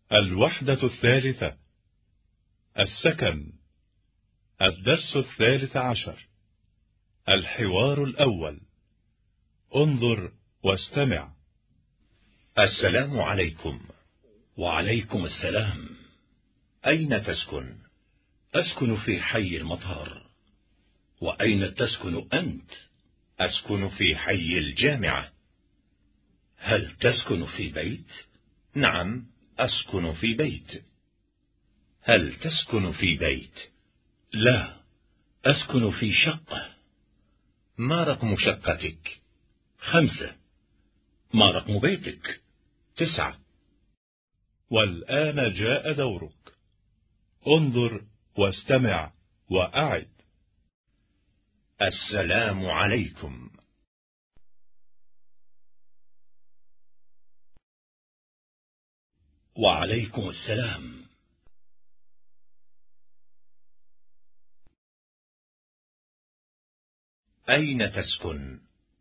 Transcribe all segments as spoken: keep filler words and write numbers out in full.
الوحدة الثالثة. السكن. الدرس الثالث عشر. الحوار الأول. انظر واستمع. السلام عليكم. وعليكم السلام. أين تسكن؟ أسكن في حي المطار. وأين تسكن أنت؟ أسكن في حي الجامعة. هل تسكن في بيت؟ نعم، أسكن في بيت. هل تسكن في بيت؟ لا، أسكن في شقة. ما رقم شقتك؟ خمسة. ما رقم بيتك؟ تسعة. والآن جاء دورك. انظر واستمع وأعد. السلام عليكم. وعليكم السلام. أين تسكن؟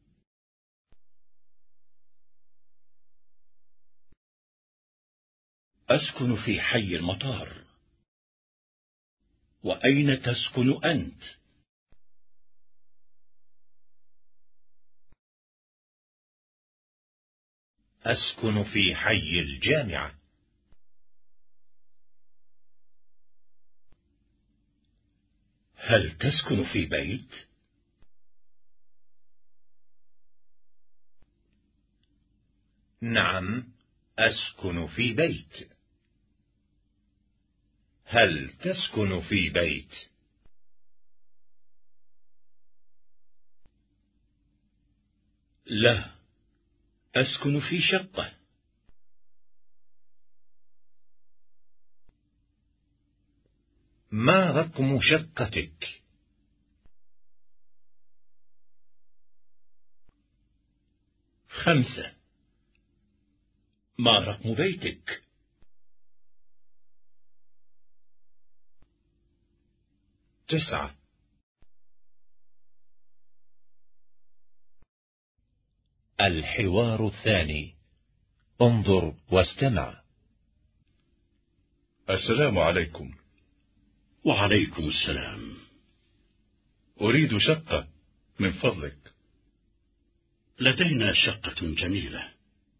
أسكن في حي المطار. وأين تسكن أنت؟ أسكن في حي الجامعة. هل تسكن في بيت؟ نعم، أسكن في بيت. هل تسكن في بيت؟ لا، أسكن في شقة. ما رقم شقتك؟ خمسة. ما رقم بيتك؟ تسعة. الحوار الثاني. انظر واستمع. السلام عليكم. وعليكم السلام. أريد شقة من فضلك. لدينا شقة جميلة.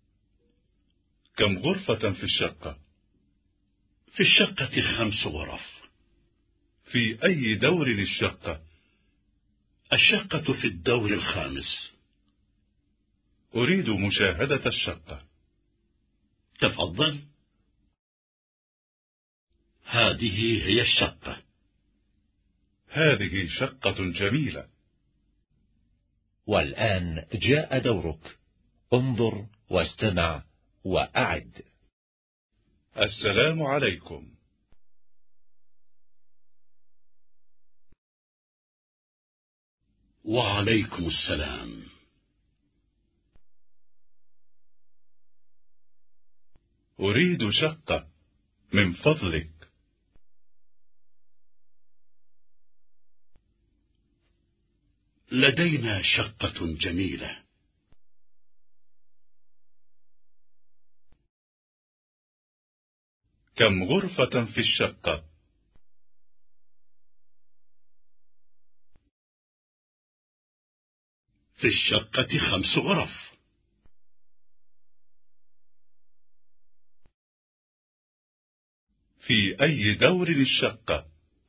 كم غرفة في الشقة؟ في الشقة خمس غرف. في أي دور للشقة؟ الشقة في الدور الخامس. أريد مشاهدة الشقة. تفضل. هذه هي الشقة. هذه شقة جميلة. والآن جاء دورك. انظر واستمع وأعد. السلام عليكم. وعليكم السلام. أريد شقة من فضلك. لدينا شقة جميلة. كم غرفة في الشقة؟ في الشقة خمس غرف. في أي دور للشقة؟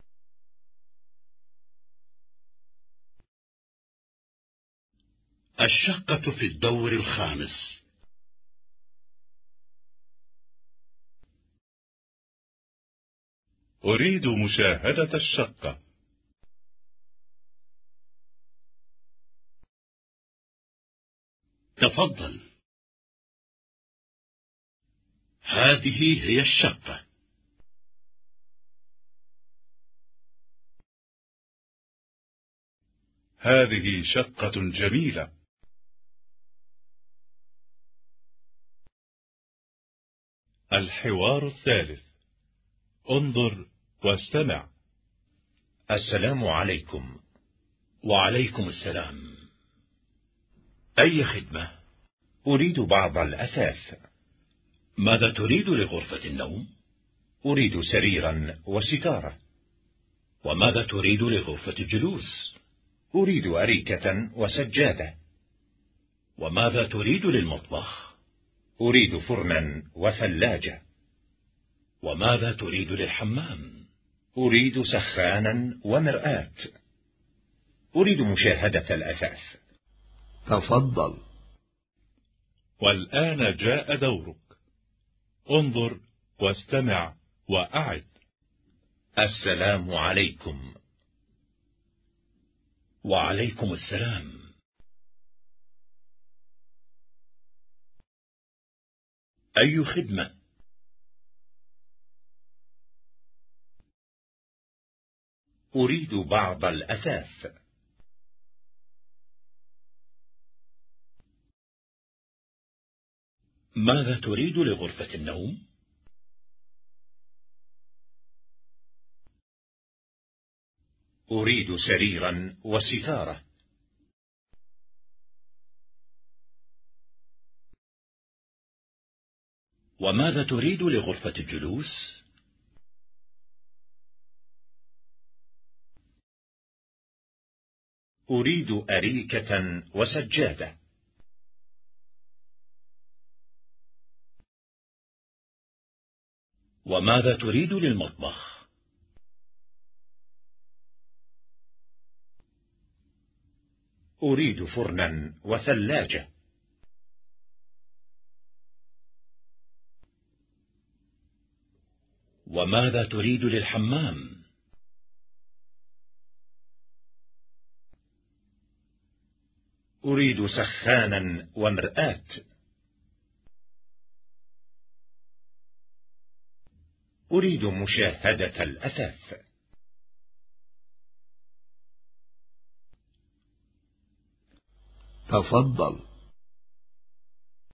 الشقة في الدور الخامس. أريد مشاهدة الشقة. تفضل. هذه هي الشقة. هذه شقة جميلة. الحوار الثالث. انظر واستمع. السلام عليكم. وعليكم السلام. أي خدمة؟ أريد بعض الأثاث. ماذا تريد لغرفة النوم؟ أريد سريرا وستارة. وماذا تريد لغرفة الجلوس؟ أريد أريكة وسجادة. وماذا تريد للمطبخ؟ أريد فرنا وثلاجة. وماذا تريد للحمام؟ أريد سخانا ومرآة. أريد مشاهدة الأثاث. تفضل. والآن جاء دورك. انظر واستمع وأعد. السلام عليكم. وعليكم السلام. أي خدمة؟ أريد بعض الأثاث. ماذا تريد لغرفة النوم؟ أريد سريرا وستارة. وماذا تريد لغرفة الجلوس؟ أريد أريكة وسجادة. وماذا تريد للمطبخ؟ أريد فرنا وثلاجة. وماذا تريد للحمام؟ أريد سخانا ومرآة. أريد مشاهدة الأثاث. تفضل.